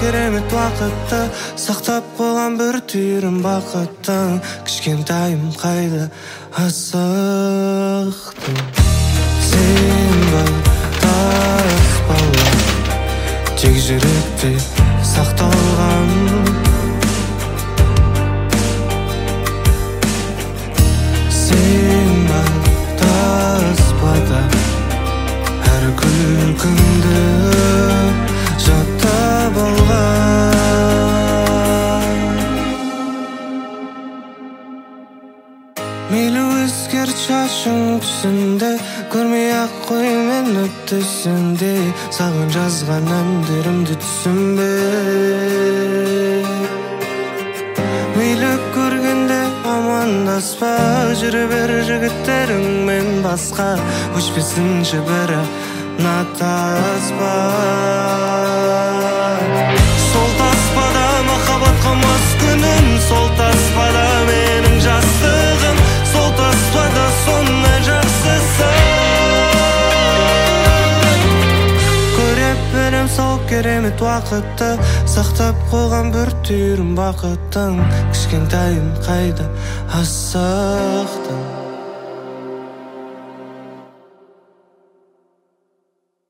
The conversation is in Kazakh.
керемет уақытты сақтап қойған бір түйірім бақыттың кішкентайым қайда асықтың сен ба тас бала тек жүректе сақталған сен ба таспада әр күлкіңді жаттап алған мейлі өзгерт шашың түсінде көрмей-ақ қой мені түсінде саған жазған әндерімді түсінбе мейлі көргенде амандаспа жүре бер жігіттеріңмен басқа өшпесінші бірақ натаспа сол таспада махаббатқа мас күнім сол таспада менің жастығым сол таспада сондай жақсысы көре берем сол керемет уақытты сақтап қойған бір түйірім бақыттың кішкентайым қайда асықтың